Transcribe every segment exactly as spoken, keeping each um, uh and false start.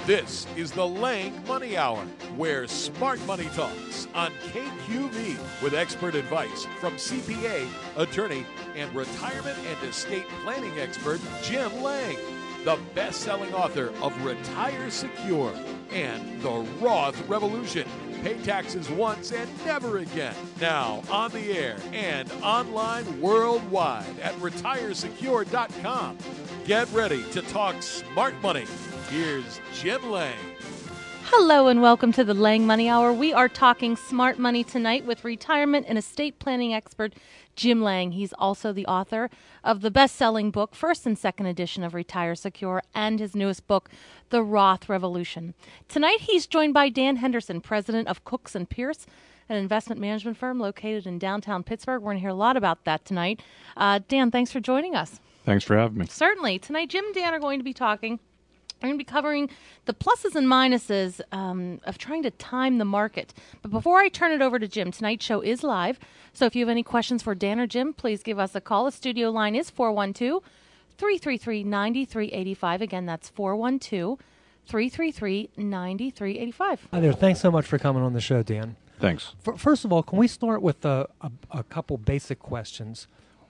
This is the Lang Money Hour, where smart money talks on K Q V with expert advice from C P A, attorney, and retirement and estate planning expert Jim Lang, the best-selling author of Retire Secure and The Roth Revolution. Pay taxes once and never again. Now on the air and online worldwide at retire secure dot com. Get ready to talk smart money. Here's Jim Lang. Hello and welcome to the Lang Money Hour. We are talking smart money tonight with retirement and estate planning expert Jim Lang. He's also the author of the best-selling book, first and second edition of Retire Secure, and his newest book, The Roth Revolution. Tonight he's joined by Dan Henderson, president of Cooks and Pierce, an investment management firm located in downtown Pittsburgh. We're going to hear a lot about that tonight. Uh, Dan, thanks for joining us. Thanks for having me. Certainly. Tonight, Jim and Dan are going to be talking. We're going to be covering the pluses and minuses um, of trying to time the market. But before I turn it over to Jim, tonight's show is live. So if you have any questions for Dan or Jim, please give us a call. The studio line is four one two, three three three, nine three eight five. Again, that's four one two, three three three, nine three eight five. Hi there. Thanks so much for coming on the show, Dan. Thanks. For, first of all, can we start with a, a, a couple basic questions?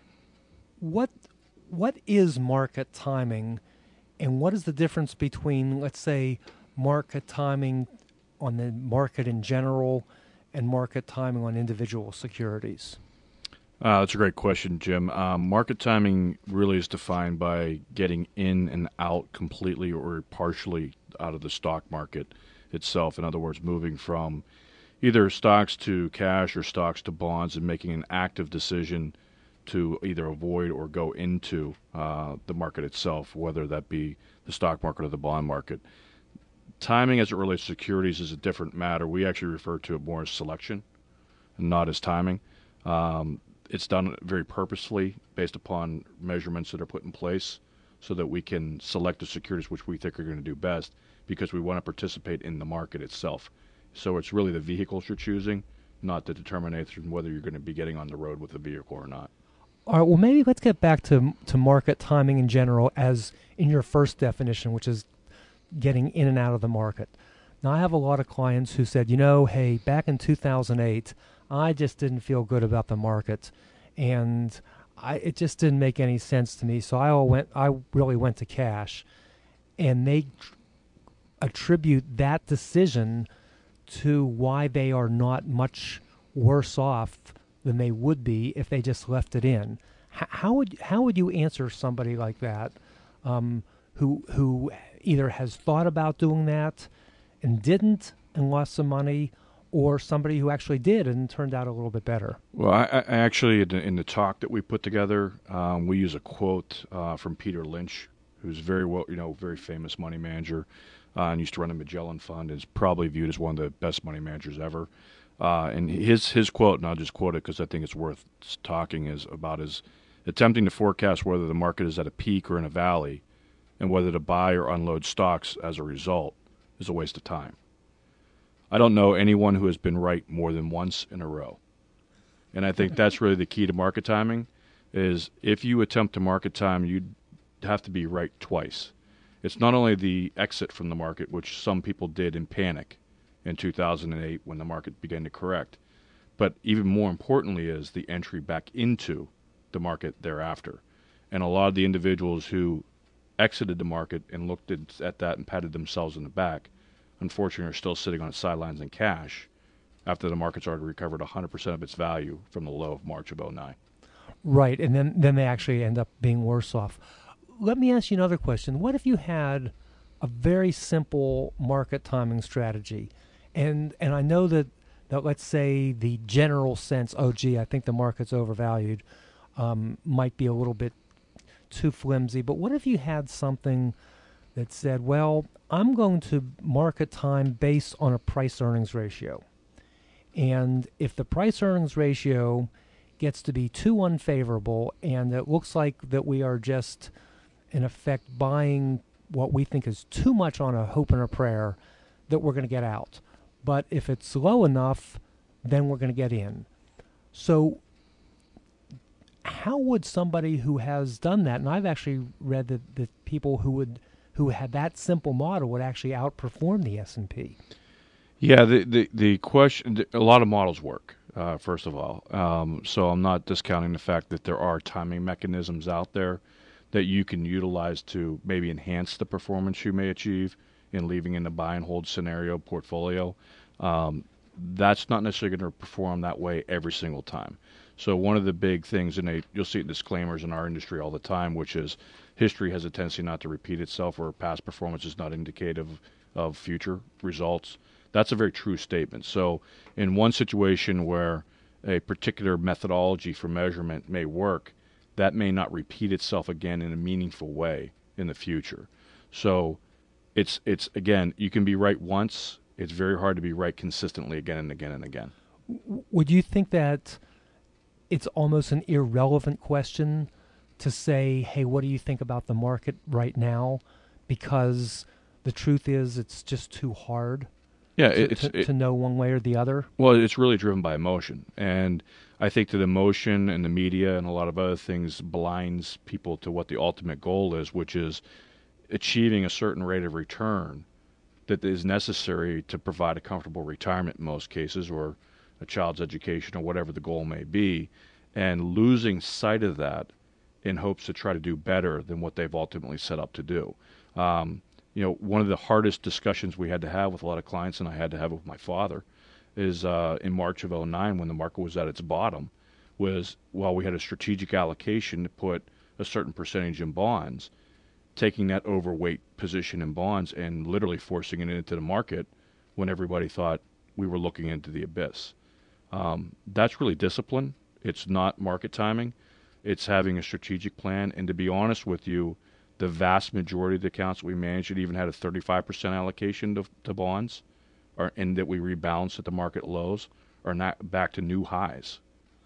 What What is market timing? And what is the difference between, let's say, market timing on the market in general and market timing on individual securities? Uh, that's a great question, Jim. Um, market timing really is defined by getting in and out completely or partially out of the stock market itself. In other words, moving from either stocks to cash or stocks to bonds and making an active decision to either avoid or go into uh, the market itself, whether that be the stock market or the bond market. Timing as it relates to securities is a different matter. We actually refer to it more as selection and not as timing. Um, it's done very purposefully based upon measurements that are put in place so that we can select the securities which we think are going to do best because we want to participate in the market itself. So it's really the vehicles you're choosing, not the determination whether you're going to be getting on the road with the vehicle or not. All right, well, maybe let's get back to to market timing in general as in your first definition, which is getting in and out of the market. Now, I have a lot of clients who said, you know, hey, back in two thousand eight, I just didn't feel good about the market, and I, it just didn't make any sense to me, so I all went. I really went to cash, and they tr- attribute that decision to why they are not much worse off than they would be if they just left it in. H- how would how would you answer somebody like that, um, who who either has thought about doing that and didn't and lost some money, or somebody who actually did and turned out a little bit better? Well, I, I actually in the, in the talk that we put together, um, we use a quote uh, from Peter Lynch, who's very well, you know, very famous money manager, uh, and used to run a Magellan Fund. Is probably viewed as one of the best money managers ever. Uh, and his his quote, and I'll just quote it because I think it's worth talking, is about his attempting to forecast whether the market is at a peak or in a valley, and whether to buy or unload stocks as a result is a waste of time. I don't know anyone who has been right more than once in a row. And I think that's really the key to market timing, is if you attempt to market time, you'd have to be right twice. It's not only the exit from the market, which some people did in panic in two thousand eight when the market began to correct, but even more importantly is the entry back into the market thereafter. And a lot of the individuals who exited the market and looked at, at that and patted themselves in the back, unfortunately are still sitting on the sidelines in cash after the market's already recovered one hundred percent of its value from the low of March of oh nine. Right, and then, then they actually end up being worse off. Let me ask you another question. What if you had a very simple market timing strategy? And and I know that, that, let's say, the general sense, oh, gee, I think the market's overvalued, um, might be a little bit too flimsy. But what if you had something that said, well, I'm going to market time based on a price-earnings ratio. And if the price-earnings ratio gets to be too unfavorable and it looks like that we are just, in effect, buying what we think is too much on a hope and a prayer, that we're going to get out. But if it's low enough, then we're going to get in. So how would somebody who has done that, and I've actually read that, that people who would who had that simple model would actually outperform the S and P. Yeah, the, the, the question, a lot of models work, uh, first of all. Um, so I'm not discounting the fact that there are timing mechanisms out there that you can utilize to maybe enhance the performance you may achieve in leaving in the buy and hold scenario portfolio. Um, that's not necessarily going to perform that way every single time. So one of the big things, and they, you'll see disclaimers in our industry all the time, which is history has a tendency not to repeat itself, or past performance is not indicative of future results. That's a very true statement. So in one situation where a particular methodology for measurement may work, that may not repeat itself again in a meaningful way in the future. So it's, it's again, you can be right once. It's very hard to be right consistently again and again and again. Would you think that it's almost an irrelevant question to say, hey, what do you think about the market right now? Because the truth is it's just too hard yeah, to, it's, to, it, to know one way or the other? Well, it's really driven by emotion. And I think that emotion and the media and a lot of other things blinds people to what the ultimate goal is, which is achieving a certain rate of return that is necessary to provide a comfortable retirement in most cases, or a child's education, or whatever the goal may be, and losing sight of that in hopes to try to do better than what they've ultimately set up to do. Um, you know, one of the hardest discussions we had to have with a lot of clients, and I had to have with my father, is uh, in March of oh nine, when the market was at its bottom, was while we had a strategic allocation to put a certain percentage in bonds, taking that overweight position in bonds and literally forcing it into the market when everybody thought we were looking into the abyss. Um, that's really discipline. It's not market timing. It's having a strategic plan. And to be honest with you, the vast majority of the accounts we managed that even had a thirty-five percent allocation to, to bonds, or, and that we rebalanced at the market lows, are not back to new highs.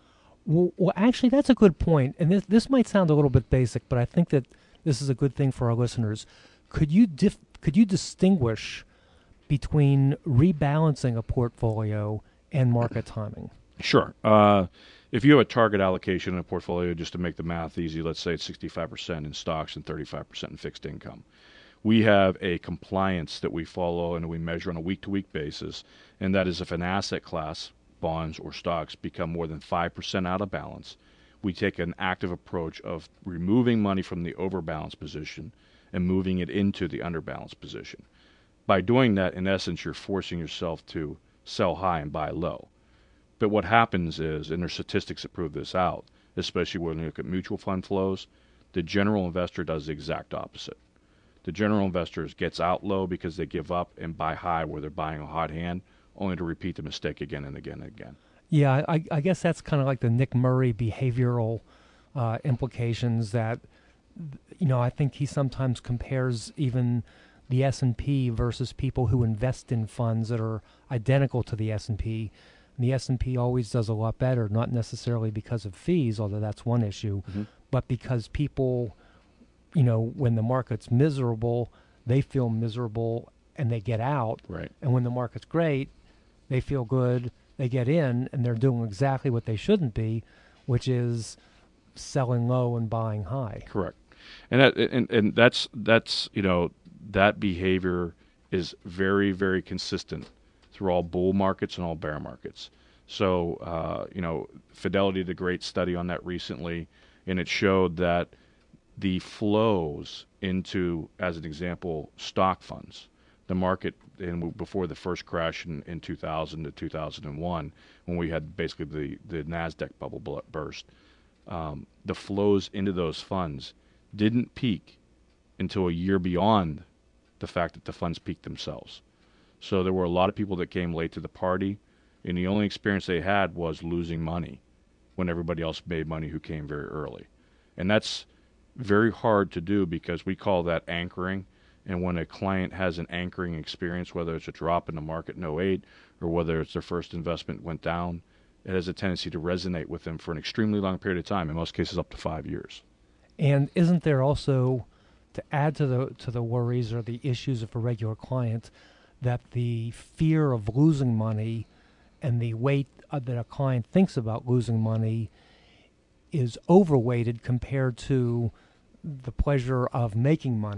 Well, well, actually, that's a good point. And this, this might sound a little bit basic, but I think that this is a good thing for our listeners. Could you dif- could you distinguish between rebalancing a portfolio and market timing? Sure. Uh, if you have a target allocation in a portfolio, just to make the math easy, let's say it's sixty-five percent in stocks and thirty-five percent in fixed income. We have a compliance that we follow and we measure on a week-to-week basis, and that is if an asset class, bonds or stocks, become more than five percent out of balance, we take an active approach of removing money from the overbalanced position and moving it into the underbalanced position. By doing that, in essence, you're forcing yourself to sell high and buy low. But what happens is, and there's statistics that prove this out, especially when you look at mutual fund flows, the general investor does the exact opposite. The general investor gets out low because they give up and buy high where they're buying a hot hand, only to repeat the mistake again and again and again. Yeah, I, I guess that's kind of like the Nick Murray behavioral uh, implications that, you know, I think he sometimes compares even the S and P versus people who invest in funds that are identical to the S and P. And the S and P always does a lot better, not necessarily because of fees, although that's one issue, mm-hmm. but because people, you know, when the market's miserable, they feel miserable and they get out. Right. And when the market's great, they feel good. They get in, and they're doing exactly what they shouldn't be, which is selling low and buying high. Correct, and that and, and that's that's you know that behavior is very very consistent through all bull markets and all bear markets. So uh, you know, Fidelity did a great study on that recently, and it showed that the flows into, as an example, stock funds. The market, and before the first crash in, in two thousand to two thousand one, when we had basically the, the NASDAQ bubble burst, um, the flows into those funds didn't peak until a year beyond the fact that the funds peaked themselves. So there were a lot of people that came late to the party, and the only experience they had was losing money when everybody else made money who came very early. And that's very hard to do because we call that anchoring. And when a client has an anchoring experience, whether it's a drop in the market in oh eight or whether it's their first investment went down, it has a tendency to resonate with them for an extremely long period of time, in most cases up to five years. And isn't there also, to add to the to the worries or the issues of a regular client, that the fear of losing money and the weight uh, that a client thinks about losing money is overweighted compared to the pleasure of making money?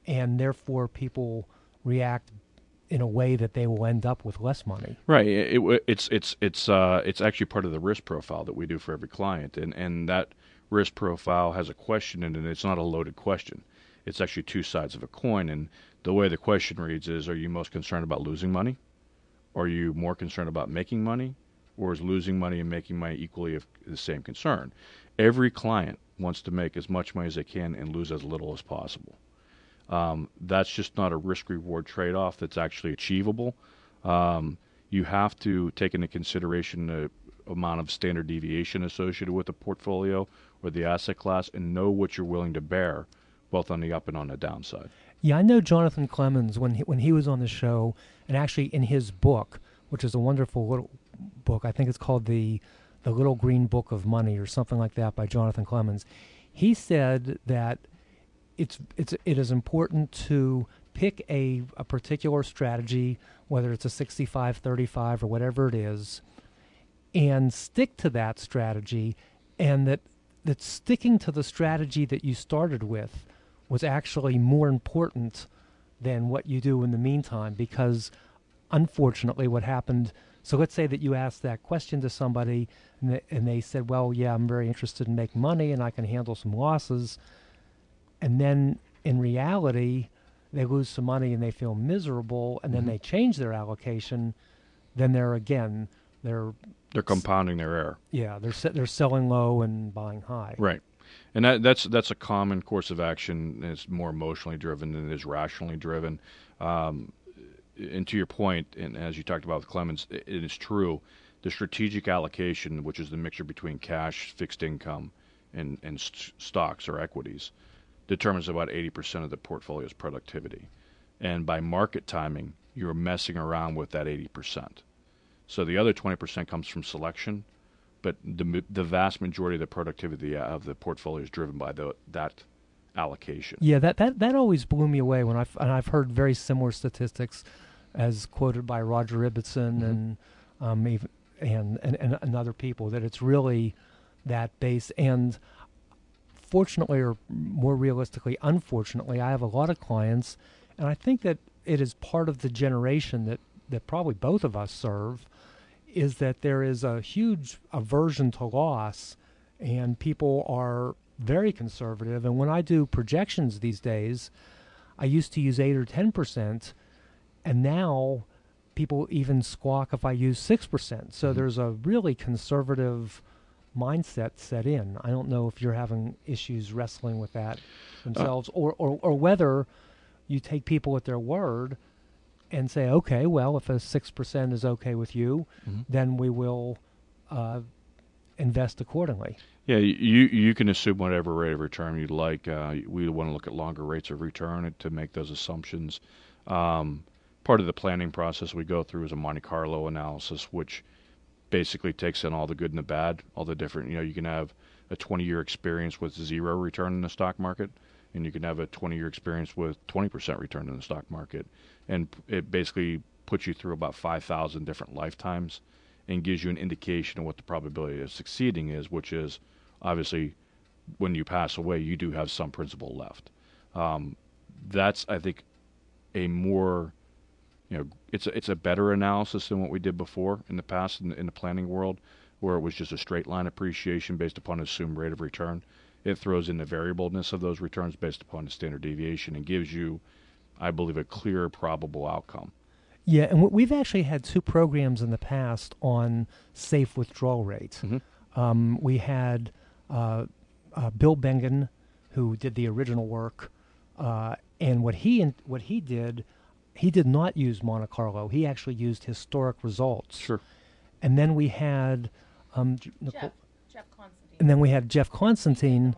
and therefore people react in a way that they will end up with less money. Right. It, it, it's it's it's uh, it's actually part of the risk profile that we do for every client, and and that risk profile has a question in it. It's not a loaded question. It's actually two sides of a coin, and the way the question reads is: are you most concerned about losing money? Are you more concerned about making money? Or is losing money and making money equally of the same concern? Every client wants to make as much money as they can and lose as little as possible. Um, that's just not a risk-reward trade-off that's actually achievable. Um, you have to take into consideration the amount of standard deviation associated with the portfolio or the asset class and know what you're willing to bear, both on the up and on the downside. Yeah, I know Jonathan Clemens, when he, when he was on the show, and actually in his book, which is a wonderful little book, I think it's called the the Little Green Book of Money or something like that by Jonathan Clemens. He said that it's it's it is important to pick a, a particular strategy, whether it's a sixty-five thirty-five or whatever it is, and stick to that strategy, and that that sticking to the strategy that you started with was actually more important than what you do in the meantime, because unfortunately what happened, so let's say that you asked that question to somebody and they, and they said, well, yeah, I'm very interested in making money and I can handle some losses. And then in reality, they lose some money and they feel miserable, and then Mm-hmm. they change their allocation. Then they're again, they're They're compounding their error. yeah, they're se- they're selling low and buying high. Right. And that, that's that's a common course of action. It's more emotionally driven than it is rationally driven. Um, and to your point, and as you talked about with Clemens, it, it is true. The strategic allocation, which is the mixture between cash, fixed income, and, and st- stocks or equities, determines about eighty percent of the portfolio's productivity. And by market timing, you're messing around with that eighty percent. So the other twenty percent comes from selection, but the the vast majority of the productivity of the portfolio is driven by the, that allocation. Yeah, that, that, that always blew me away when I've, and I've heard very similar statistics as quoted by Roger Ibbotson Mm-hmm. and, um, even, and, and, and and other people, that it's really that base. And fortunately, or more realistically, unfortunately, I have a lot of clients, and I think that it is part of the generation that, that probably both of us serve, is that there is a huge aversion to loss, and people are very conservative. And when I do projections these days, I used to use eight or ten percent, and now people even squawk if I use six percent. So Mm-hmm. there's a really conservative mindset set in. I don't know if you're having issues wrestling with that themselves, uh, or, or, or whether you take people at their word and say, okay, well, if a six percent is okay with you, Mm-hmm. then we will uh, invest accordingly. Yeah, you you can assume whatever rate of return you'd like. Uh, we want to look at longer rates of return to make those assumptions. Um, part of the planning process we go through is a Monte Carlo analysis, which basically takes in all the good and the bad, all the different, you know, you can have a twenty-year experience with zero return in the stock market, and you can have a twenty-year experience with twenty percent return in the stock market. And it basically puts you through about five thousand different lifetimes and gives you an indication of what the probability of succeeding is, which is obviously when you pass away, you do have some principal left. Um, that's, I think, a more, you know, it's a, it's a better analysis than what we did before in the past in the, in the planning world, where it was just a straight line appreciation based upon assumed rate of return. It throws in the variableness of those returns based upon the standard deviation and gives you, I believe, a clear probable outcome. Yeah, and w- we've actually had two programs in the past on safe withdrawal rates. Mm-hmm. Um, we had uh, uh, Bill Bengen, who did the original work, uh, and what he in- what he did, he did not use Monte Carlo. He actually used historic results. Sure. And then we had um, J- Nicole, Jeff, Jeff Constantine. and then we had Jeff Constantine,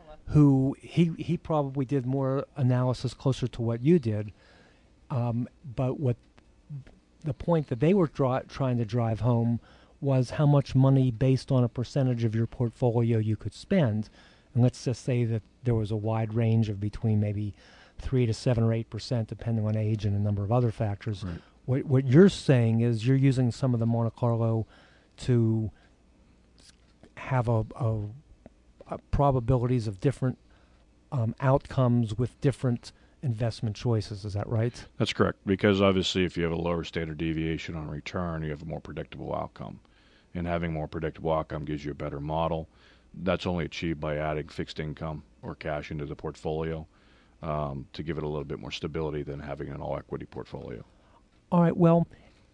who he he probably did more analysis closer to what you did. Um, but what the point that they were dri- trying to drive home was how much money based on a percentage of your portfolio you could spend. And let's just say that there was a wide range of between maybe three to seven or eight percent, depending on age and a number of other factors. Right. What what you're saying is you're using some of the Monte Carlo to have a, a, a probabilities of different um, outcomes with different investment choices. Is that right? That's correct, because obviously if you have a lower standard deviation on return, you have a more predictable outcome. And having more predictable outcome gives you a better model. That's only achieved by adding fixed income or cash into the portfolio um, to give it a little bit more stability than having an all-equity portfolio. All right, well,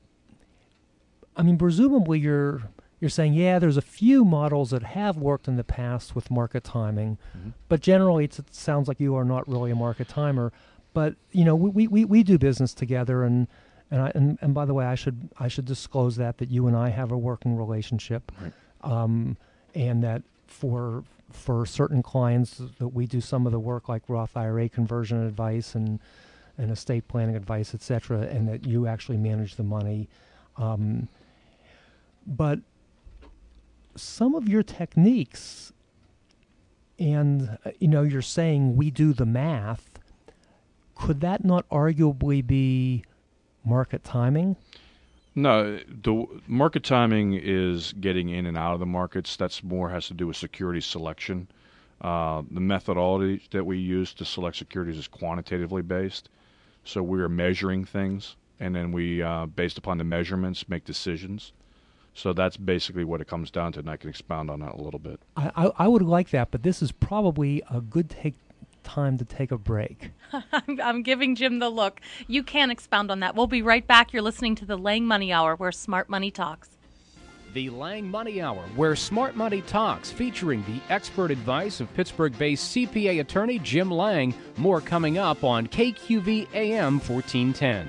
I mean, presumably you're you're saying, yeah, there's a few models that have worked in the past with market timing, mm-hmm. but generally it's, it sounds like you are not really a market timer. But, you know, we, we, we do business together, and and, I, and and by the way, I should I should disclose that, that you and I have a working relationship, right. um, and that for for certain clients that we do some of the work like Roth I R A conversion advice and, and estate planning advice, et cetera, and that you actually manage the money. Um, but some of your techniques, and uh, you know, you're saying we do the math, could that not arguably be market timing? No, the market timing is getting in and out of the markets. That's more has to do with security selection. Uh, the methodology that we use to select securities is quantitatively based. So we are measuring things, and then we, uh, based upon the measurements, make decisions. So that's basically what it comes down to, and I can expound on that a little bit. I, I, I would like that, but this is probably a good take time to take a break. I'm, I'm giving Jim the look. You can expound on that. We'll be right back. You're listening to the Lang Money Hour, where smart money talks. The Lang Money Hour, where smart money talks, featuring the expert advice of Pittsburgh-based C P A attorney Jim Lang. More coming up on K Q V A M fourteen ten.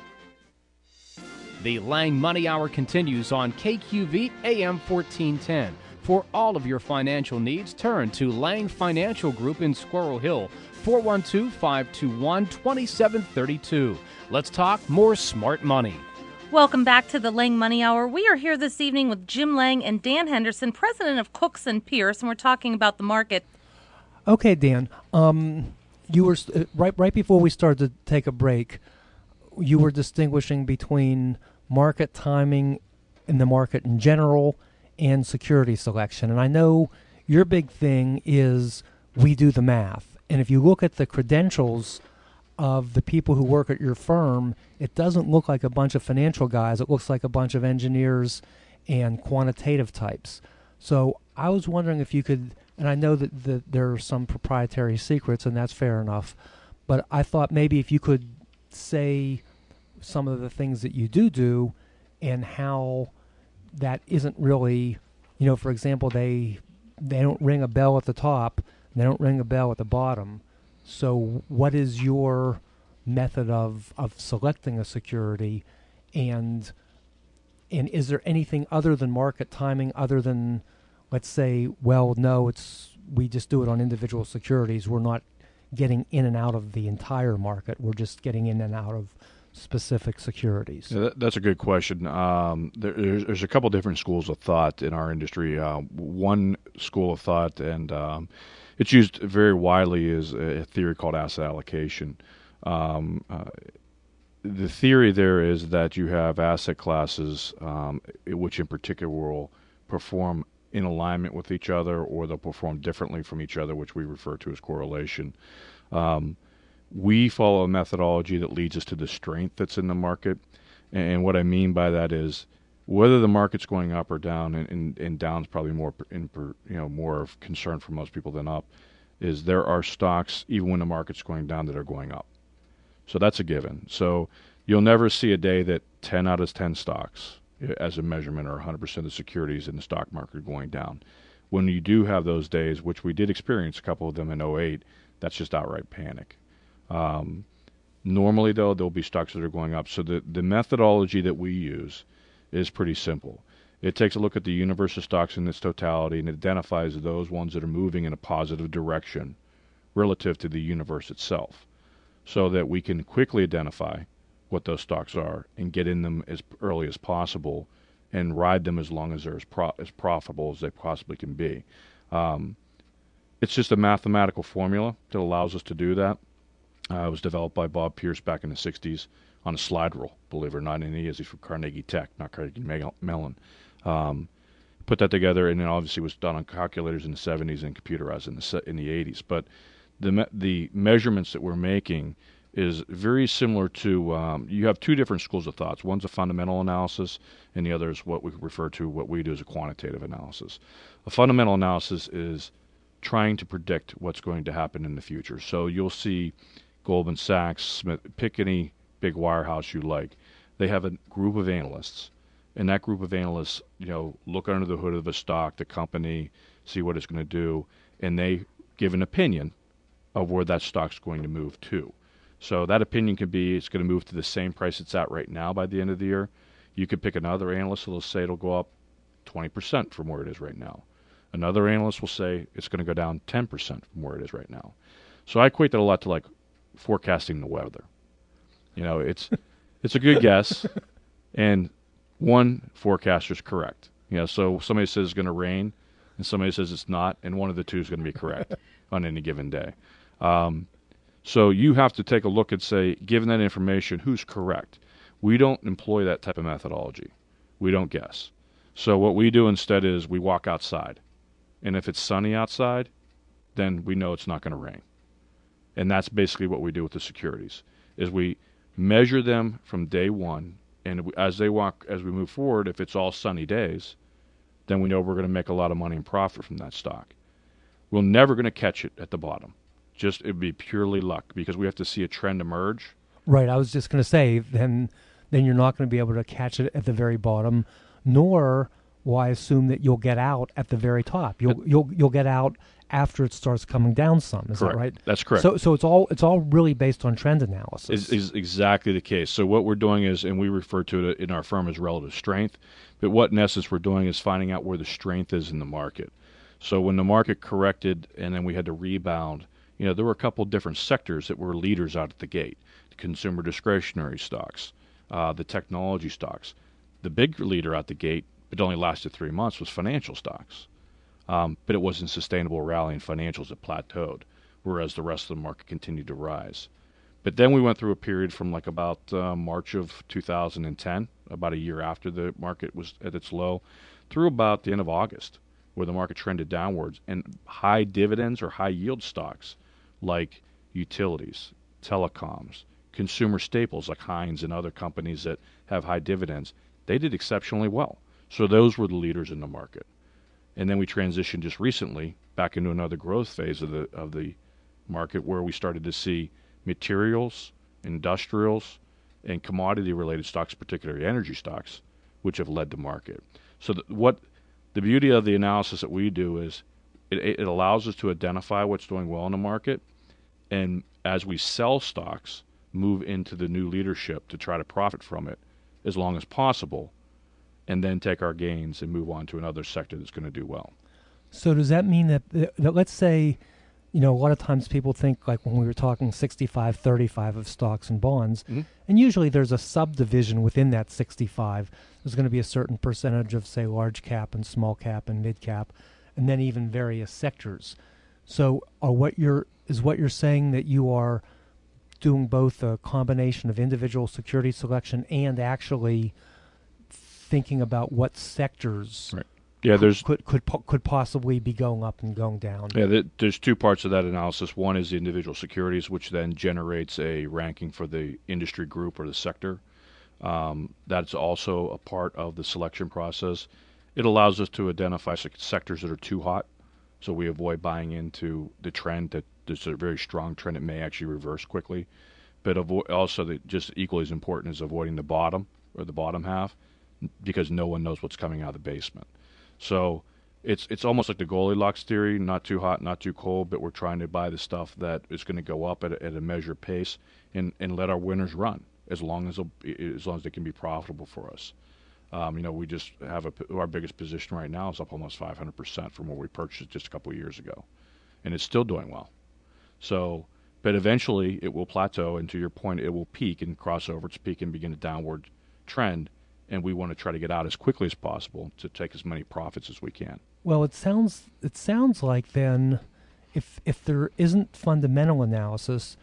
The Lang Money Hour continues on K Q V A M fourteen ten. For all of your financial needs, turn to Lang Financial Group in Squirrel Hill, four one two, five two one, two seven three two. Let's talk more smart money. Welcome back to the Lang Money Hour. We are here this evening with Jim Lang and Dan Henderson, president of Cooks and Pierce, and we're talking about the market. Okay, Dan. Um, you were uh, right right before we started to take a break. You were distinguishing between market timing in the market in general and security selection. And I know your big thing is we do the math. And if you look at the credentials of the people who work at your firm, it doesn't look like a bunch of financial guys. It looks like a bunch of engineers and quantitative types. So I was wondering if you could, and I know that, that there are some proprietary secrets, and that's fair enough, but I thought maybe if you could say some of the things that you do do and how that isn't really, you know, for example, they they don't ring a bell at the top, and they don't ring a bell at the bottom. So what is your method of, of selecting a security, and and is there anything other than market timing, other than, let's say, well, no, it's we just do it on individual securities. We're not getting in and out of the entire market. We're just getting in and out of specific securities. Yeah, that, that's a good question. Um, there, there's, there's a couple different schools of thought in our industry. Uh, one school of thought, and um, it's used very widely, is a theory called asset allocation. Um, uh, the theory there is that you have asset classes um, which in particular will perform in alignment with each other, or they'll perform differently from each other, which we refer to as correlation. Um, we follow a methodology that leads us to the strength that's in the market. And what I mean by that is whether the market's going up or down, and, and, and down's probably more in, you know, more of concern for most people than up, is there are stocks, even when the market's going down, that are going up. So that's a given. So you'll never see a day that ten out of ten stocks as a measurement are one hundred percent of the securities in the stock market going down. When you do have those days, which we did experience a couple of them in oh eight, that's just outright panic. Um, normally, though, there'll be stocks that are going up. So the, the methodology that we use is pretty simple. It takes a look at the universe of stocks in its totality and identifies those ones that are moving in a positive direction relative to the universe itself, so that we can quickly identify what those stocks are and get in them as early as possible and ride them as long as they're as, pro- as profitable as they possibly can be. Um, it's just a mathematical formula that allows us to do that. Uh, it was developed by Bob Pierce back in the sixties on a slide rule, believe it or not, and he is. He's from Carnegie Tech, not Carnegie Mellon. Um, put that together, and then obviously was done on calculators in the seventies and computerized in the in the eighties. But the me- the measurements that we're making is very similar to, um, you have two different schools of thoughts. One's a fundamental analysis, and the other is what we refer to, what we do as a quantitative analysis. A fundamental analysis is trying to predict what's going to happen in the future. So you'll see Goldman Sachs, Smith, pick any big wirehouse you like. They have a group of analysts, and that group of analysts, you know, look under the hood of a stock, the company, see what it's going to do, and they give an opinion of where that stock's going to move to. So that opinion could be it's going to move to the same price it's at right now by the end of the year. You could pick another analyst who will say it'll go up twenty percent from where it is right now. Another analyst will say it's going to go down ten percent from where it is right now. So I equate that a lot to like forecasting the weather. You know, it's it's a good guess, and one forecaster is correct. You know, so somebody says it's going to rain, and somebody says it's not, and one of the two is going to be correct on any given day. Um, so you have to take a look and say, given that information, who's correct? We don't employ that type of methodology. We don't guess. So what we do instead is we walk outside, and if it's sunny outside, then we know it's not going to rain. And that's basically what we do with the securities, is we measure them from day one, and as they walk, as we move forward, if it's all sunny days, then we know we're going to make a lot of money and profit from that stock. We're never going to catch it at the bottom. Just it'd be purely luck, because we have to see a trend emerge. Right. I was just going to say, then then you're not going to be able to catch it at the very bottom, nor will I assume that you'll get out at the very top. You'll it, you'll you'll get out after it starts coming down some. Is correct. that right? That's correct. So so it's all it's all really based on trend analysis. Is is exactly the case. So what we're doing is, and we refer to it in our firm as relative strength, but what in essence we're doing is finding out where the strength is in the market. So when the market corrected and then we had to rebound, you know, there were a couple different sectors that were leaders out at the gate. The consumer discretionary stocks, uh, the technology stocks. The big leader out the gate, it only lasted three months, was financial stocks. Um, but it wasn't sustainable rally in financials. It plateaued, whereas the rest of the market continued to rise. But then we went through a period from like about uh, March of two thousand ten, about a year after the market was at its low, through about the end of August, where the market trended downwards, and high dividends or high yield stocks like utilities, telecoms, consumer staples like Heinz and other companies that have high dividends, they did exceptionally well. So those were the leaders in the market. And then we transitioned just recently back into another growth phase of the of the market, where we started to see materials, industrials, and commodity-related stocks, particularly energy stocks, which have led the market. So the, what the beauty of the analysis that we do is it, it allows us to identify what's doing well in the market, and as we sell stocks, move into the new leadership to try to profit from it as long as possible, and then take our gains and move on to another sector that's going to do well. So does that mean that, that, let's say, you know, a lot of times people think, like when we were talking sixty-five thirty-five of stocks and bonds, mm-hmm. and usually there's a subdivision within that sixty-five. There's going to be a certain percentage of, say, large cap and small cap and mid cap, and then even various sectors. So are what you're, is what you're saying that you are doing both a combination of individual security selection and actually thinking about what sectors right. yeah, there's, could, could could could possibly be going up and going down? Yeah, th- there's two parts of that analysis. One is the individual securities, which then generates a ranking for the industry group or the sector. Um, that's also a part of the selection process. It allows us to identify sec- sectors that are too hot, so we avoid buying into the trend that there's a very strong trend that may actually reverse quickly. But avo- also, the, just equally as important is avoiding the bottom or the bottom half, because no one knows what's coming out of the basement. So it's it's almost like the Goldilocks theory, not too hot, not too cold, but we're trying to buy the stuff that is going to go up at a, at a measured pace, and, and let our winners run as long as as long as they can be profitable for us. Um, you know, we just have a, our biggest position right now is up almost five hundred percent from where we purchased just a couple of years ago, and it's still doing well. So, but eventually it will plateau, and to your point, it will peak and cross over its peak and begin a downward trend. And we want to try to get out as quickly as possible to take as many profits as we can. Well, it sounds it sounds like then, if if there isn't fundamental analysis,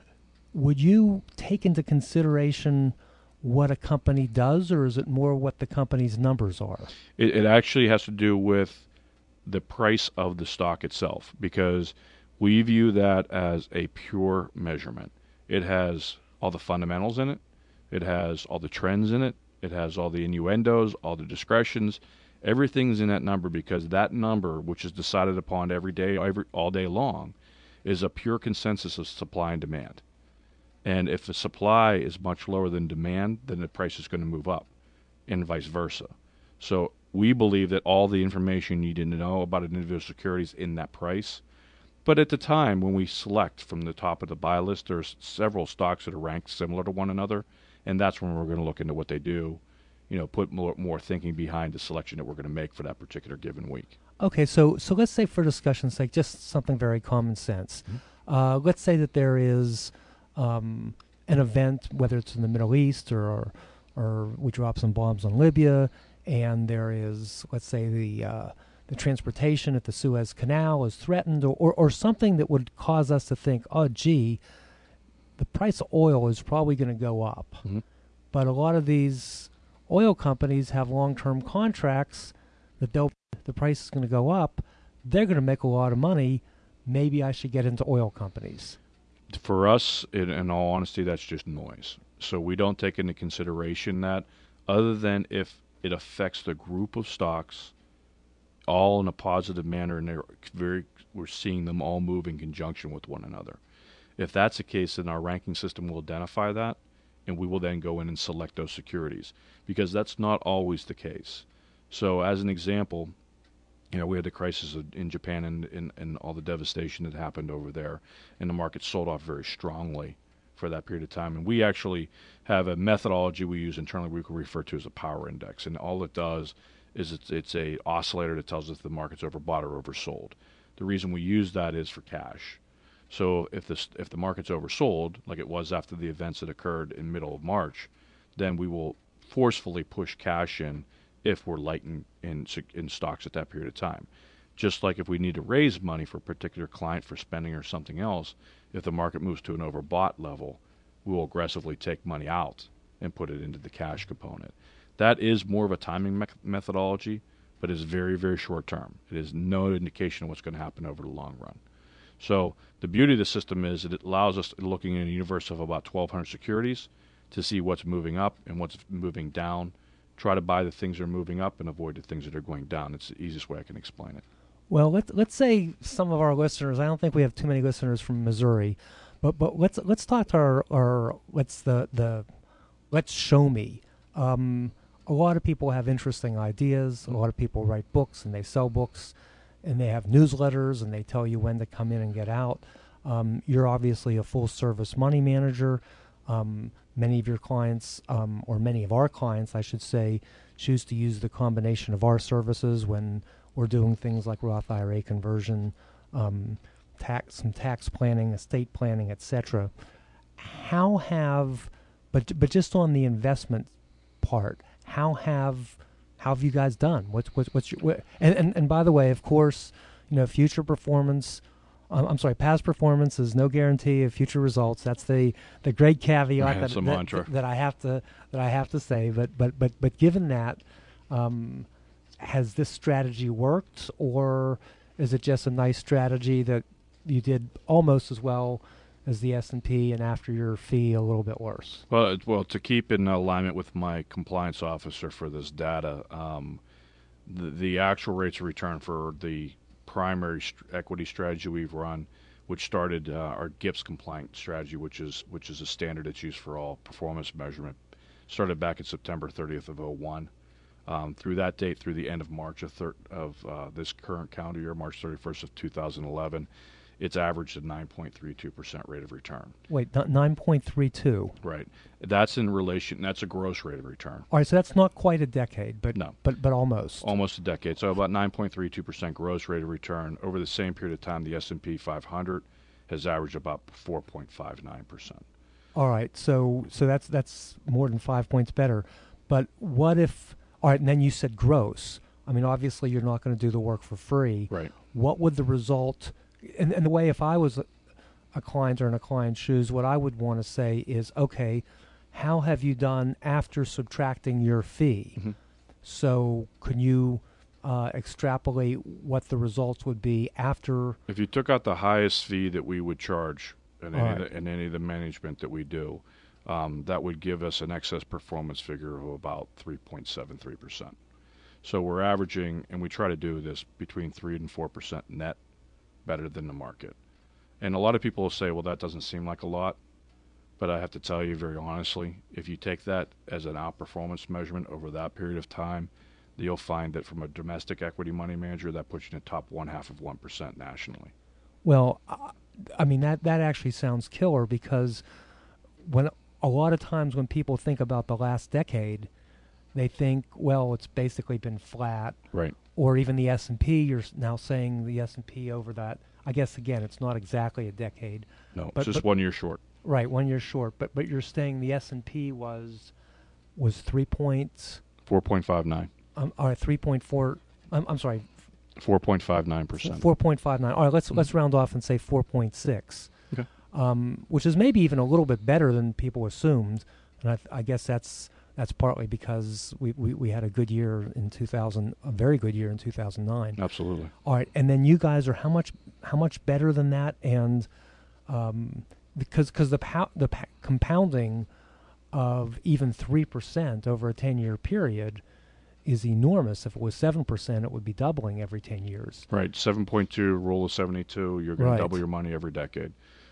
would you take into consideration what a company does, or is it more what the company's numbers are? It, it actually has to do with the price of the stock itself, because We view that as a pure measurement. It has all the fundamentals in it. It has all the trends in it. It has all the innuendos, all the discretions. Everything's in that number because that number, which is decided upon every day, every, all day long, is a pure consensus of supply and demand. And if the supply is much lower than demand, then the price is going to move up, and vice versa. So we believe that all the information you need to know about an individual security is in that price. But at the time when we select from the top of the buy list, there's several stocks that are ranked similar to one another, and that's when we're going to look into what they do, you know, put more, more thinking behind the selection that we're going to make for that particular given week. Okay, so so let's say for discussion's sake, just something very common sense. Mm-hmm. Uh, let's say that there is um, an event, whether it's in the Middle East or, or or we drop some bombs on Libya, and there is, let's say, the uh, the transportation at the Suez Canal is threatened, or, or, or something that would cause us to think, oh, gee, the price of oil is probably going to go up. Mm-hmm. But a lot of these oil companies have long-term contracts that they'll the price is going to go up. They're going to make a lot of money. Maybe I should get into oil companies. For us, in, in all honesty, that's just noise. So we don't take into consideration that, other than if it affects the group of stocks all in a positive manner, and they're very, we're seeing them all move in conjunction with one another. If that's the case, then our ranking system will identify that, and we will then go in and select those securities, because that's not always the case. So as an example, you know, we had the crisis in Japan and, and, and all the devastation that happened over there, and the market sold off very strongly for that period of time. And we actually have a methodology we use internally we can refer to as a power index, and all it does is it's, it's a oscillator that tells us if the market's overbought or oversold. The reason we use that is for cash. So if this if the market's oversold, like it was after the events that occurred in middle of March, then we will forcefully push cash in if we're light in, in, in stocks at that period of time. Just like if we need to raise money for a particular client for spending or something else, if the market moves to an overbought level, we will aggressively take money out and put it into the cash component. That is more of a timing me- methodology, but is very, very short term. It is no indication of what's going to happen over the long run. So the beauty of the system is that it allows us, looking in a universe of about twelve hundred securities, to see what's moving up and what's moving down, try to buy the things that are moving up and avoid the things that are going down. It's the easiest way I can explain it. Well, let's let's say some of our listeners, I don't think we have too many listeners from Missouri, but but let's let's talk to our, our let's the the let's show me. Um, a lot of people have interesting ideas. A lot of people write books and they sell books, and they have newsletters and they tell you when to come in and get out. Um, you're obviously a full service money manager. Um, many of your clients, um, or many of our clients, I should say, choose to use the combination of our services when we're doing things like Roth I R A conversion, um, tax, some tax planning, estate planning, et cetera. How have, but but just on the investment part, how have how have you guys done? What's what's what's your what, and, and and by the way, of course, you know, future performance. Um, I'm sorry, past performance is no guarantee of future results. That's the, the great caveat that, that, that I have to that I have to say. But but but but given that, um, has this strategy worked, or is it just a nice strategy that you did almost as well as the S and P, and after your fee a little bit worse? Well, it, well, to keep in alignment with my compliance officer for this data, um, the, the actual rates of return for the primary st- equity strategy we've run, which started uh, our G I P S compliant strategy, which is which is a standard that's used for all performance measurement, started back in September thirtieth of oh one. Um, through that date, through the end of March of, thir- of uh, this current calendar year, March thirty-first of two thousand eleven, it's averaged a nine point three two percent rate of return. Wait, nine point three two? Right. That's in relation, that's a gross rate of return. All right, so that's not quite a decade, but no. but but almost. Almost a decade. So about nine point three two percent gross rate of return. Over the same period of time, the S and P five hundred has averaged about four point five nine percent. All right, so so that's that's more than five points better. But what if, all right, and then you said gross. I mean, obviously you're not going to do the work for free. Right. What would the result, and, and the way if I was a, a client or in a client's shoes, what I would want to say is, okay, how have you done after subtracting your fee? Mm-hmm. So can you, uh, extrapolate what the results would be after? If you took out the highest fee that we would charge in, any, All right. of, the, in any of the management that we do, um, that would give us an excess performance figure of about three point seven three percent. So we're averaging, and we try to do this between three and four percent net, better than the market. And a lot of people will say, well, that doesn't seem like a lot. But I have to tell you very honestly, if you take that as an outperformance measurement over that period of time, you'll find that from a domestic equity money manager, that puts you in the top one half of one percent nationally. Well, uh, I mean, that, that actually sounds killer, because when a lot of times when people think about the last decade, they think, well, it's basically been flat. Right. Or even the S and P, you're s- now saying the S and P over that. I guess, again, it's not exactly a decade. No, But- it's just but- one year short. Right, one year short. But but you're saying the S and P was was three points, four point five nine. um, all right, three point four, I'm, I'm sorry, four point five nine percent. four point five nine. All right, let's Mhm. let's round off and say four point six. Okay. Um, which is maybe even a little bit better than people assumed, and I, th- I guess that's that's partly because we, we, we had a good year in two thousand, a very good year in two thousand nine. Absolutely. All right, and then you guys are how much how much better than that, and um, because cause the pow- the pa- compounding of even three percent over a ten year period is enormous. If it was seven percent, it would be doubling every ten years. Right, seven point two, rule of seventy-two, you're going Right. to double your money every decade.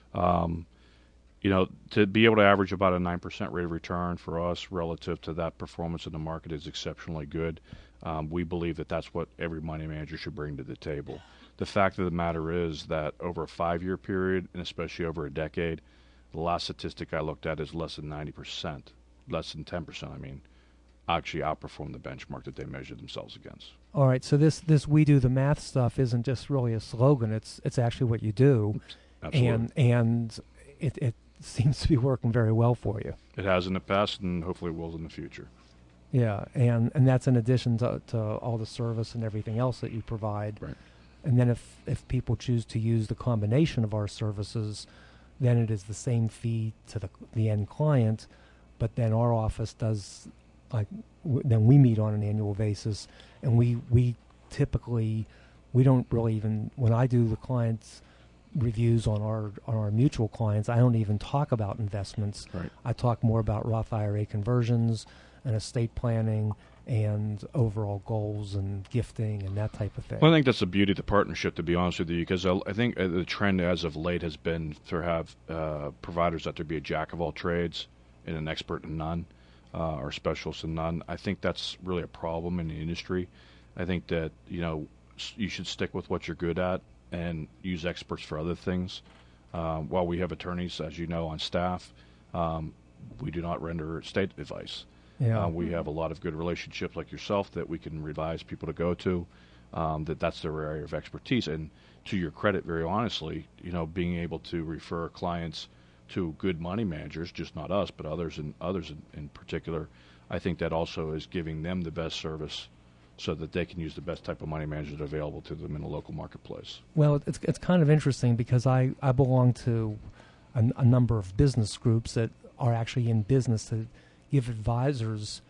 Um, you know, to be able to average about a nine percent rate of return for us relative to that performance in the market is exceptionally good. Um, we believe that that's what every money manager should bring to the table. The fact of the matter is that over a five-year period, and especially over a decade, the last statistic I looked at is less than ninety percent, less than ten percent, I mean, actually outperform the benchmark that they measure themselves against. All right, so this this we do the math stuff isn't just really a slogan. It's it's actually what you do, Absolutely. and and it it seems to be working very well for you. It has in the past and hopefully will in the future. Yeah, and and that's in addition to to all the service and everything else that you provide. Right. And then if if people choose to use the combination of our services, then it is the same fee to the the end client, but then our office does, like, w- then we meet on an annual basis, and we we typically we don't really even, when I do the clients reviews on our on our mutual clients, I don't even talk about investments. Right. I talk more about Roth I R A conversions and estate planning and overall goals and gifting and that type of thing. Well, I think that's the beauty of the partnership, to be honest with you, because I I think uh, the trend as of late has been to have uh, providers that there be a jack of all trades and an expert in none, uh, or specialist in none. I think that's really a problem in the industry. I think that, you know, s- you should stick with what you're good at and use experts for other things. Um, while we have attorneys, as you know, on staff, um, we do not render estate advice. Yeah. Uh, we have a lot of good relationships like yourself that we can advise people to go to, um, that that's their area of expertise. And to your credit, very honestly, you know, being able to refer clients to good money managers, just not us, but others and others in, in particular, I think that also is giving them the best service so that they can use the best type of money managers available to them in the local marketplace. Well, it's it's kind of interesting because I, I belong to a, a number of business groups that are actually in business to give advisors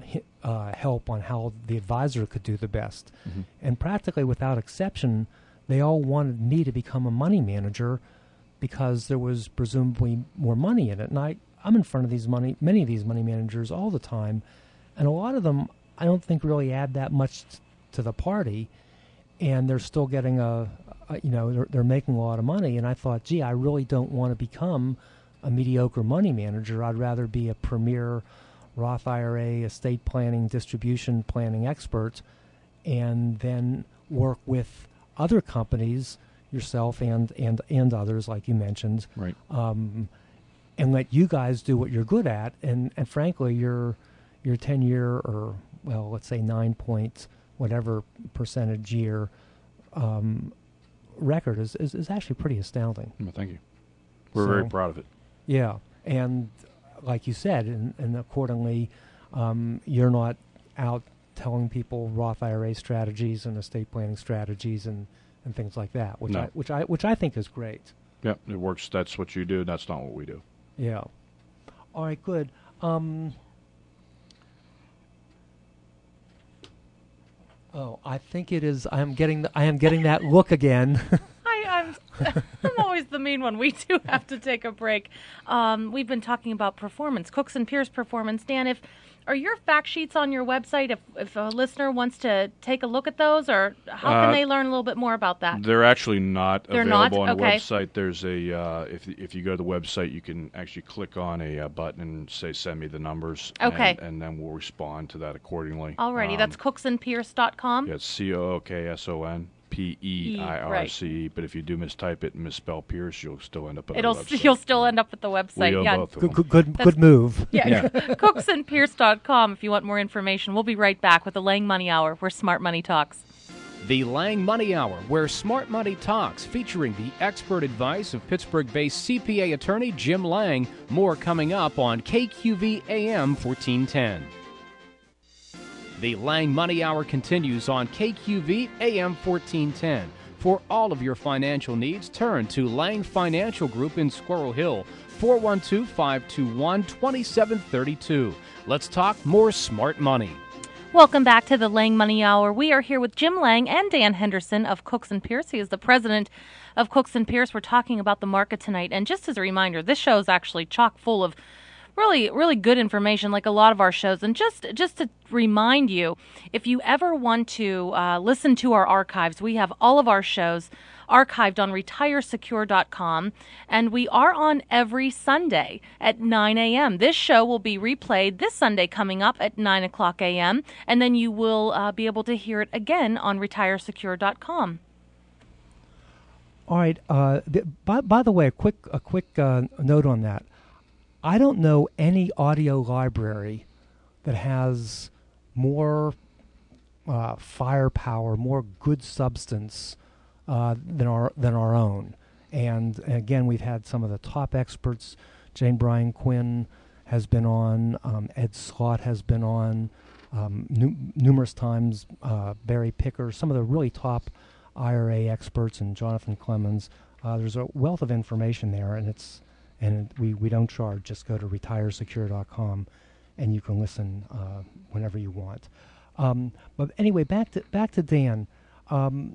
uh, help on how the advisor could do the best. Mhm. And practically without exception, they all wanted me to become a money manager because there was presumably more money in it. And I, I'm in front of these money, many of these money managers all the time, and a lot of them I don't think really add that much t- to the party, and they're still getting a, a you know, they're, they're making a lot of money. And I thought, gee, I really don't want to become a mediocre money manager. I'd rather be a premier Roth I R A, estate planning, distribution planning expert, and then work with other companies, yourself and and and others like you mentioned, Right. um, and let you guys do what you're good at. And, and frankly, your your ten year or well, let's say nine point whatever percentage year um, record is, is is actually pretty astounding. Well, thank you. We're So- very proud of it. Yeah, and like you said, and, and accordingly, um, you're not out telling people Roth I R A strategies and estate planning strategies and, and things like that, which No. I which I which I think is great. Yeah, it works. That's what you do. That's not what we do. Yeah. All right, good. Um, Oh, I think it is. I am getting. The, I am getting that look again. I, I'm, I'm always the mean one. We do have to take a break. Um, we've been talking about performance, Cooks and Pierce performance. Dan, if are your fact sheets on your website? If if a listener wants to take a look at those, or how can Uh, they learn a little bit more about that? They're actually not They're available not? on the Okay. website. There's a uh, if if you go to the website, you can actually click on a uh, button and say send me the numbers. Okay. And, and then we'll respond to that accordingly. Alrighty, Um, that's cooks and pierce dot com. Yeah, it's C O O K S O N P E I R C E. But if you do mistype it and misspell Pierce, you'll still end up at It'll our website. you'll still end up at the website. We own yeah. both of Good, them. good, good, That's- good move. Yeah, cooks and pierce dot com if you want more information. We'll be right back with the Lang Money Hour, where smart money talks. The Lang Money Hour, where smart money talks, featuring the expert advice of Pittsburgh-based C P A attorney Jim Lang. More coming up on K Q V A M fourteen ten. The Lang Money Hour continues on K Q V A M fourteen ten. For all of your financial needs, turn to Lang Financial Group in Squirrel Hill, four one two, five two one, two seven three two. Let's talk more smart money. Welcome back to the Lang Money Hour. We are here with Jim Lang and Dan Henderson of Cooks and Pierce. He is the president of Cooks and Pierce. We're talking about the market tonight. And just as a reminder, this show is actually chock full of really, really good information, like a lot of our shows. And just just to remind you, if you ever want to uh, listen to our archives, we have all of our shows archived on retire secure dot com, and we are on every Sunday at nine a.m. This show will be replayed this Sunday coming up at nine o'clock a.m., and then you will uh, be able to hear it again on retire secure dot com. All right. Uh, th- by, by the way, a quick a quick uh, note on that. I don't know any audio library that has more uh, firepower, more good substance uh, than our than our own. And again, we've had some of the top experts. Jane Bryan Quinn has been on. Um, Ed Slott has been on um, nu- numerous times. Uh, Barry Picker, some of the really top I R A experts, and Jonathan Clemens. Uh, there's a wealth of information there, and it's and we, we don't charge. Just go to retire secure dot com, and you can listen uh, whenever you want. Um, but anyway, back to back to Dan. Um,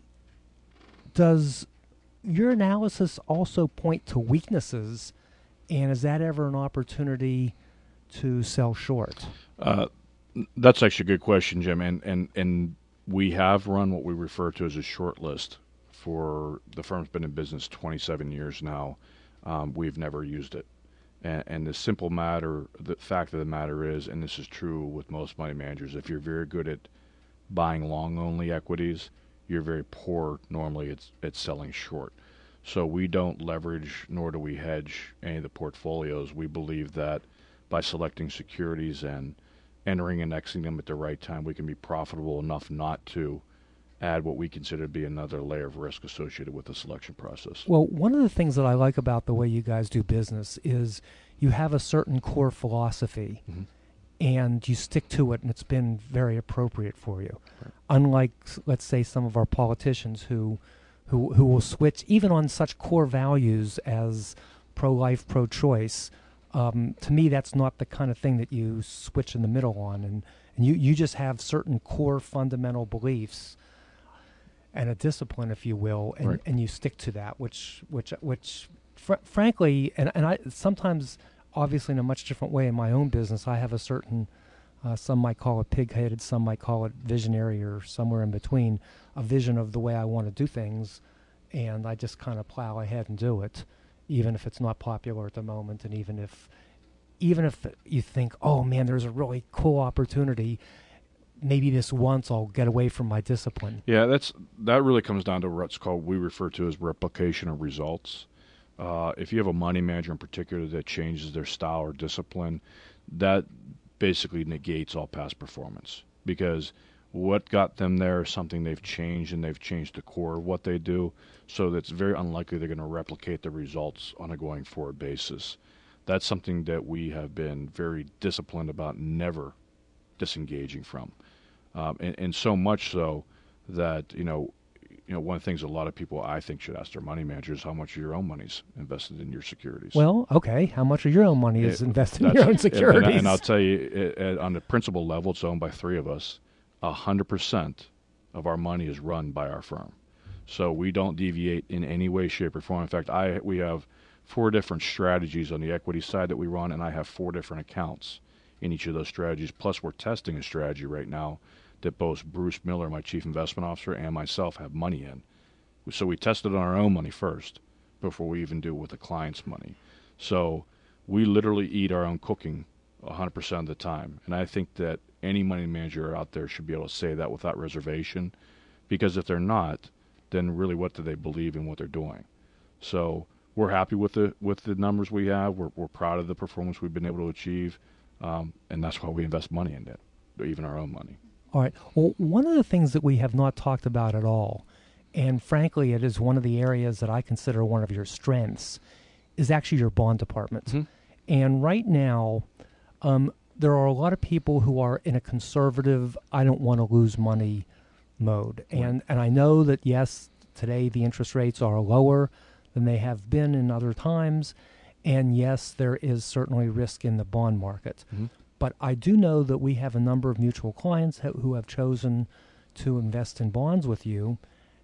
does your analysis also point to weaknesses, and is that ever an opportunity to sell short? Uh, that's actually a good question, Jim. And, and, and we have run what we refer to as a short list for the firm's been in business twenty-seven years now. Um, we've never used it. And, and the simple matter, the fact of the matter is, and this is true with most money managers, if you're very good at buying long-only equities, you're very poor normally at, at selling short. So we don't leverage nor do we hedge any of the portfolios. We believe that by selecting securities and entering and exiting them at the right time, we can be profitable enough not to add what we consider to be another layer of risk associated with the selection process. Well, one of the things that I like about the way you guys do business is you have a certain core philosophy, mm-hmm. and you stick to it, and it's been very appropriate for you. Right. Unlike, let's say, some of our politicians who, who, who will switch even on such core values as pro-life, pro-choice. Um, to me, that's not the kind of thing that you switch in the middle on, and, and you, you just have certain core fundamental beliefs and a discipline, if you will, and, right. and you stick to that, which which which, fr- frankly, and and I sometimes, obviously, in a much different way in my own business, I have a certain, uh, some might call it pig-headed, some might call it visionary, or somewhere in between, a vision of the way I want to do things, and I just kind of plow ahead and do it, even if it's not popular at the moment, and even if, even if you think, oh man, there's a really cool opportunity. Maybe this once I'll get away from my discipline. Yeah, that's that really comes down to what's called, we refer to as replication of results. Uh, if you have a money manager in particular that changes their style or discipline, that basically negates all past performance, because what got them there is something they've changed, and they've changed the core of what they do, so that's very unlikely they're going to replicate the results on a going forward basis. That's something that we have been very disciplined about never disengaging from. Um, and, and so much so that, you know, you know, one of the things a lot of people, I think, should ask their money managers, how much of your own money's invested in your securities? Well, okay, how much of your own money is It- invested in your own and- securities? And, and I'll tell you, it, it, on the principal level, it's owned by three of us. A hundred percent of our money is run by our firm. So we don't deviate in any way, shape, or form. In fact, I we have four different strategies on the equity side that we run, and I have four different accounts in each of those strategies. Plus, we're testing a strategy right now that both Bruce Miller, my chief investment officer, and myself have money in. So we tested on our own money first before we even do it with the client's money. So we literally eat our own cooking one hundred percent of the time. And I think that any money manager out there should be able to say that without reservation, because if they're not, then really what do they believe in what they're doing? So we're happy with the with the numbers we have. We're, we're proud of the performance we've been able to achieve, um, and that's why we invest money in it, even our own money. All right. Well, one of the things that we have not talked about at all, and frankly, it is one of the areas that I consider one of your strengths, is actually your bond department. Mm-hmm. And right now, um, there are a lot of people who are in a conservative, I don't want to lose money mode. Right. And and I know that, yes, today the interest rates are lower than they have been in other times. And yes, there is certainly risk in the bond market. Mm-hmm. But I do know that we have a number of mutual clients ha- who have chosen to invest in bonds with you.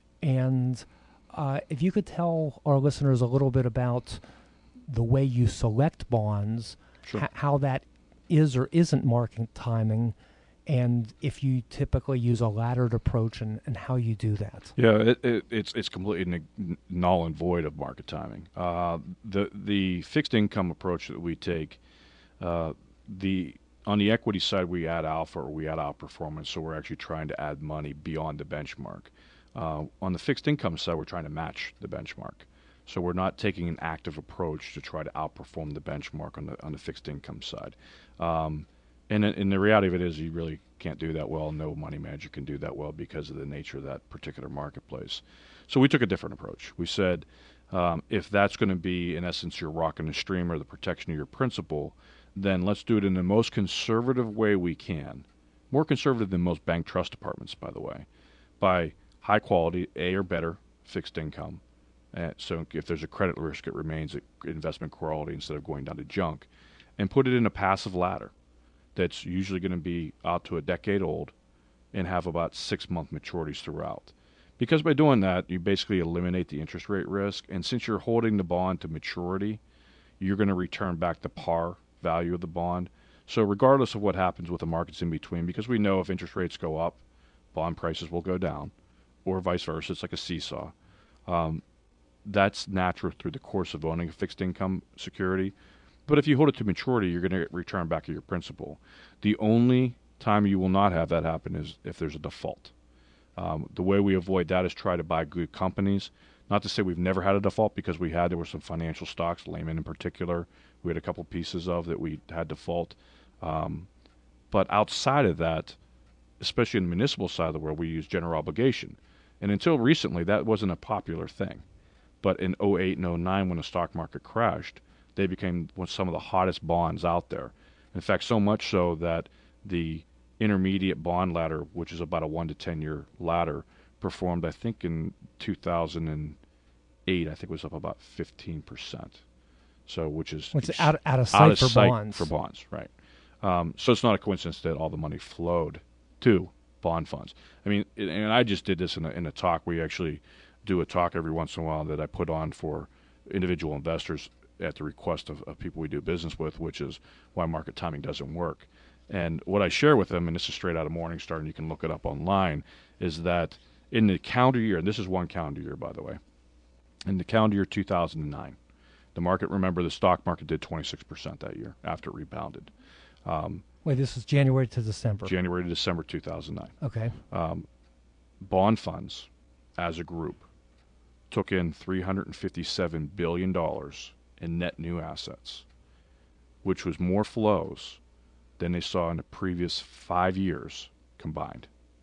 And uh, if you could tell our listeners a little bit about the way you select bonds, Sure. h- how that is or isn't market timing, and if you typically use a laddered approach and, and how you do that. Yeah, it, it, it's it's completely n- null and void of market timing. Uh, the the fixed income approach that we take, uh, the on the equity side we add alpha or we add outperformance, so we're actually trying to add money beyond the benchmark. Uh, on the fixed income side, we're trying to match the benchmark. So we're not taking an active approach to try to outperform the benchmark on the on the fixed income side. Um, and, and the reality of it is you really can't do that well. No money manager can do that well because of the nature of that particular marketplace. So we took a different approach. We said, um, if that's going to be, in essence, your rock in the stream or the protection of your principal, then let's do it in the most conservative way we can. More conservative than most bank trust departments, by the way, by high quality, A or better, fixed income. Uh, so if there's a credit risk, it remains at investment quality instead of going down to junk, and put it in a passive ladder that's usually going to be out to a decade old and have about six-month maturities throughout. Because by doing that, you basically eliminate the interest rate risk, and since you're holding the bond to maturity, you're going to return back the par value of the bond. So regardless of what happens with the markets in between, because we know if interest rates go up, bond prices will go down, or vice versa. It's like a seesaw. Um, that's natural through the course of owning a fixed income security. But if you hold it to maturity, you're going to return back to your principal. The only time you will not have that happen is if there's a default. Um, the way we avoid that is try to buy good companies. Not to say we've never had a default, because we had. There were some financial stocks, Lehman in particular, we had a couple pieces of that we had default. Um, but outside of that, especially in the municipal side of the world, we use general obligation. And until recently, that wasn't a popular thing. But in oh eight and oh nine, when the stock market crashed, they became one some of the hottest bonds out there. In fact, so much so that the intermediate bond ladder, which is about a one to ten year ladder, performed, I think in two thousand eight, I think it was up about fifteen percent. So, which is Which is out, out of sight out of for sight bonds. for bonds, right? Um, so it's not a coincidence that all the money flowed to bond funds. I mean, and I just did this in a, in a talk. We actually do a talk every once in a while that I put on for individual investors at the request of, of people we do business with, which is why market timing doesn't work. And what I share with them, and this is straight out of Morningstar, and you can look it up online, is that in the calendar year, and this is one calendar year, by the way, in the calendar year two thousand nine, the market, remember, the stock market did twenty-six percent that year after it rebounded. Um, Wait, this is January to December. January to December two thousand nine. Okay. Um, bond funds, as a group, took in three hundred fifty-seven billion dollars in net new assets, which was more flows than they saw in the previous five years combined.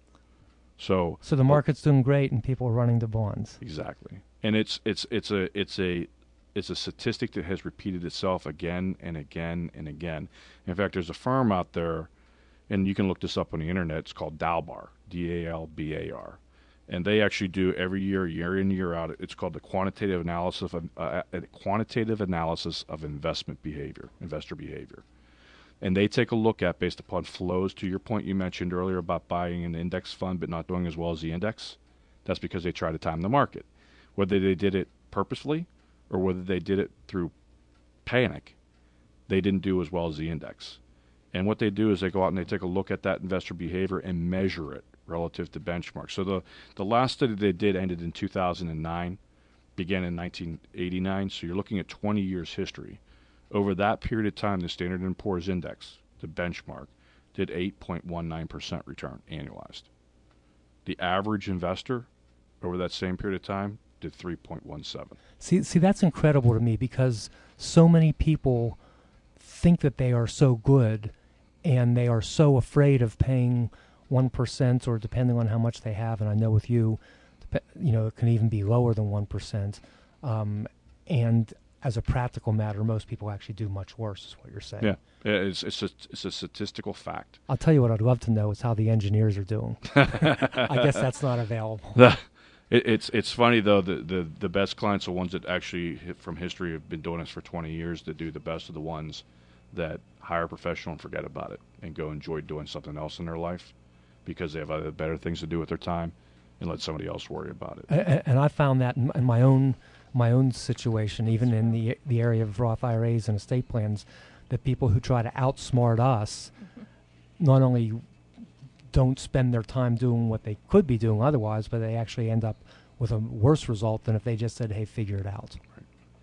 So, So the market's doing great, and people are running to bonds. exactly, and it's it's it's a it's a it's a statistic that has repeated itself again and again and again. In fact, there's a firm out there, and you can look this up on the internet. It's called Dalbar, D A L B A R, and they actually do every year, year in, year out. It's called the quantitative analysis of uh, a quantitative analysis of investment behavior, investor behavior. and they take a look at, based upon flows, to your point you mentioned earlier about buying an index fund but not doing as well as the index, that's because they try to time the market. Whether they did it purposefully or whether they did it through panic, they didn't do as well as the index. And what they do is they go out and they take a look at that investor behavior and measure it relative to benchmark. So the, the last study they did ended in two thousand nine, began in nineteen eighty-nine, so you're looking at twenty years history. Over that period of time, the Standard and Poor's Index, the benchmark, did eight point one nine percent return annualized. The average investor over that same period of time did three point one seven. See, see, that's incredible to me because so many people think that they are so good and they are so afraid of paying one percent or depending on how much they have. And I know with you, you know, it can even be lower than one percent. Um, and as a practical matter, most people actually do much worse, is what you're saying. Yeah, it's it's a, it's a statistical fact. I'll tell you what I'd love to know is how the engineers are doing. I guess that's not available. it, it's it's funny, though, the, the, the best clients are ones that actually, from history, have been doing this for twenty years, that do the best of the ones that hire a professional and forget about it and go enjoy doing something else in their life because they have other better things to do with their time and let somebody else worry about it. And, and I found that in, in my own my own situation, even in the the area of Roth I R As and estate plans, that people who try to outsmart us mm-hmm. not only don't spend their time doing what they could be doing otherwise, but they actually end up with a worse result than if they just said, hey, figure it out. Right.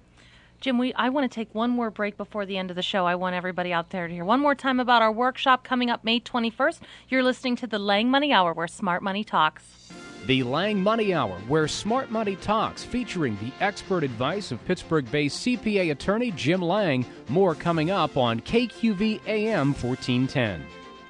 Jim, we I want to take one more break before the end of the show. I want everybody out there to hear one more time about our workshop coming up May twenty-first. You're listening to the Lang Money Hour, where smart money talks. The Lang Money Hour, where smart money talks, featuring the expert advice of Pittsburgh-based C P A attorney Jim Lang. More coming up on K Q V A M fourteen ten.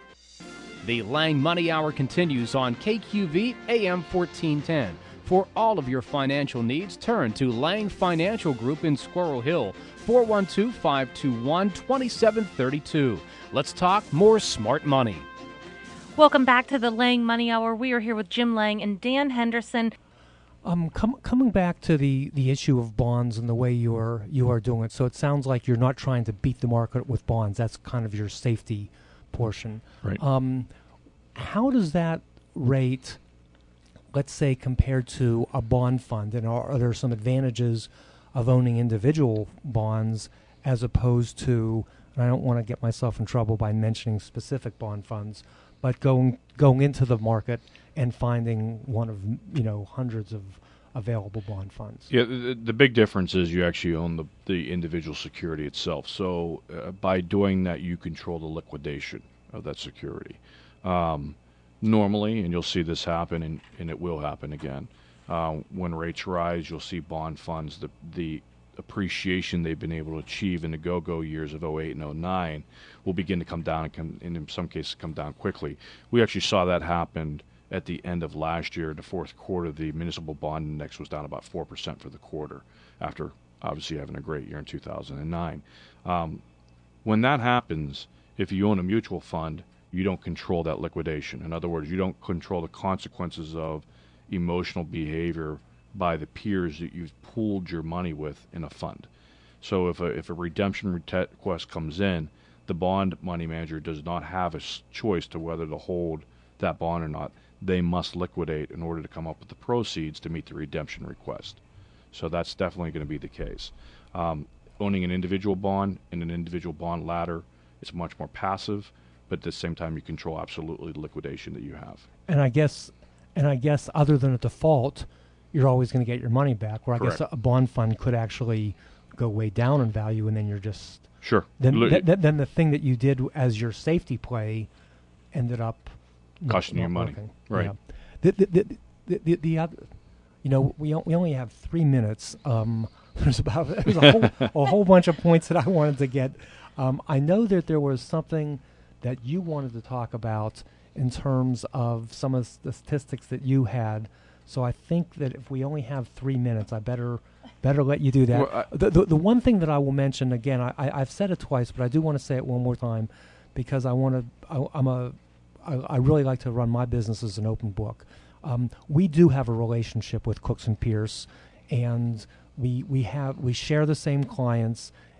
The Lang Money Hour continues on K Q V A M fourteen ten. For all of your financial needs, turn to Lang Financial Group in Squirrel Hill, four one two, five two one, two seven three two. Let's talk more smart money. Welcome back to the Lang Money Hour. We are here with Jim Lang and Dan Henderson. Um, com- coming back to the, the issue of bonds and the way you are you are doing it, so it sounds like you're not trying to beat the market with bonds. That's kind of your safety portion. Right. Um, how does that rate, let's say, compared to a bond fund? And are, are there some advantages of owning individual bonds as opposed to, and I don't want to get myself in trouble by mentioning specific bond funds, but going going into the market and finding one of, you know, hundreds of available bond funds? Yeah, the, the big difference is you actually own the, the individual security itself. So uh, by doing that, you control the liquidation of that security. Um, normally, and you'll see this happen, and, and it will happen again, uh, when rates rise, you'll see bond funds, the the appreciation they've been able to achieve in the go-go years of oh eight and oh nine will begin to come down, and, come, and in some cases come down quickly. We actually saw that happen at the end of last year. In the fourth quarter, the municipal bond index was down about four percent for the quarter after obviously having a great year in two thousand nine. Um, when that happens, if you own a mutual fund, you don't control that liquidation. In other words, you don't control the consequences of emotional behavior by the peers that you've pooled your money with in a fund. So if a, if a redemption request comes in, the bond money manager does not have a choice to whether to hold that bond or not. They must liquidate in order to come up with the proceeds to meet the redemption request. So that's definitely going to be the case. Um, owning an individual bond in an individual bond ladder is much more passive, but at the same time you control absolutely the liquidation that you have. And I guess, and I guess other than a default, you're always going to get your money back. Where I Correct. guess a bond fund could actually go way down in value, and then you're just Sure. Then, Look, th- th- then the thing that you did as your safety play ended up not- Costing you not money. working. Right. Yeah. The, the, the, the, the, the other, you know, we o- we only have three minutes. Um, there's about there's a whole a whole bunch of points that I wanted to get. Um, I know that there was something that you wanted to talk about in terms of some of the statistics that you had. So I think that if we only have three minutes, I better better let you do that. Well, I- the, the the one thing that I will mention again, I, I I've said it twice, but I do want to say it one more time because I want to. I'm a. I, I really like to run my business as an open book. Um, we do have a relationship with Cooks and Pierce, and we we have we share the same clients,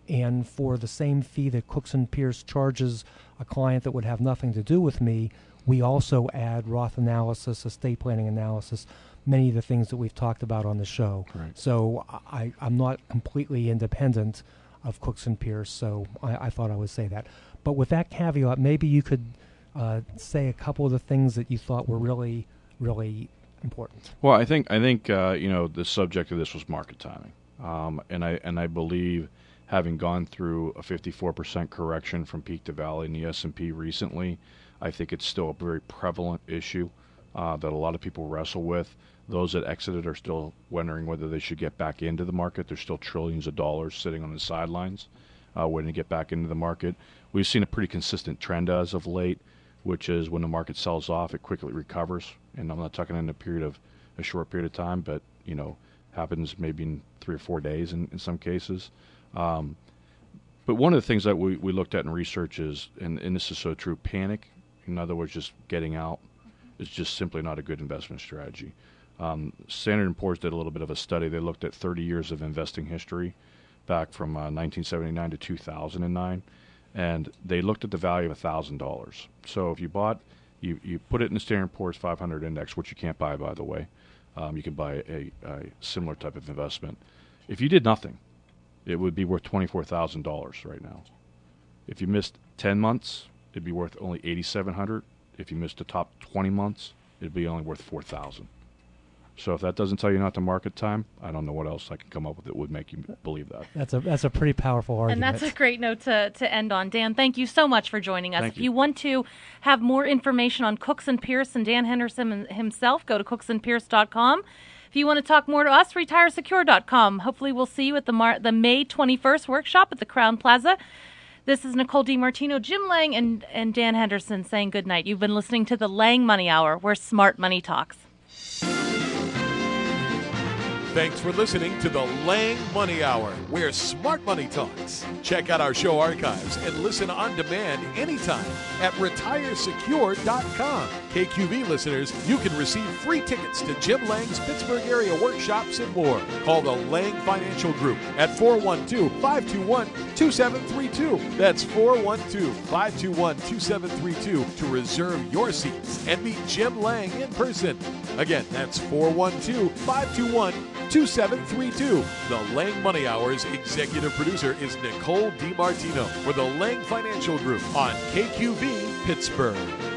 And for the same fee that Cooks and Pierce charges a client that would have nothing to do with me, we also add Roth analysis, estate planning analysis, many of the things that we've talked about on the show. Right. So I, I'm not completely independent of Cooks and Pierce, so I, I thought I would say that. But with that caveat, maybe you could uh, say a couple of the things that you thought were really, really important. Well, I think I think uh, you know the subject of this was market timing, um, and I and I believe having gone through a fifty-four percent correction from peak to valley in the S and P recently, I think it's still a very prevalent issue uh, that a lot of people wrestle with. Those that exited are still wondering whether they should get back into the market. There's still trillions of dollars sitting on the sidelines uh, waiting to get back into the market. We've seen a pretty consistent trend as of late, which is when the market sells off, it quickly recovers. And I'm not talking in a period of a short period of time, but you know, happens maybe in three or four days in, in some cases. Um, but one of the things that we, we looked at in research is, and, and this is so true, panic, in other words, just getting out, is just simply not a good investment strategy. Um, Standard and Poor's did a little bit of a study. They looked at thirty years of investing history back from uh, nineteen seventy-nine to two thousand nine, and they looked at the value of one thousand dollars. So if you bought, you, you put it in the Standard and Poor's five hundred index, which you can't buy, by the way. Um, you can buy a, a similar type of investment. If you did nothing, it would be worth twenty-four thousand dollars right now. If you missed ten months, it'd be worth only eighty-seven hundred dollars. If you missed the top twenty months, it'd be only worth four thousand dollars. So if that doesn't tell you not to market time, I don't know what else I can come up with that would make you believe that. That's a that's a pretty powerful argument. And that's a great note to, to end on. Dan, thank you so much for joining us. Thank if you. you want to have more information on Cooks and Pierce and Dan Henderson himself, go to cooks and pierce dot com. If you want to talk more to us, retire secure dot com. Hopefully we'll see you at the Mar- the May twenty-first workshop at the Crown Plaza. This is Nicole DiMartino, Jim Lang, and, and Dan Henderson saying good night. You've been listening to the Lang Money Hour, where smart money talks. Thanks for listening to the Lang Money Hour, where smart money talks. Check out our show archives and listen on demand anytime at retire secure dot com. K Q V listeners, you can receive free tickets to Jim Lang's Pittsburgh area workshops and more. Call the Lang Financial Group at four one two, five two one, two seven three two. That's four one two, five two one, two seven three two to reserve your seats and meet Jim Lang in person. Again, that's four one two, five two one, two seven three two. The Lang Money Hour's executive producer is Nicole DiMartino for the Lang Financial Group on K Q V Pittsburgh.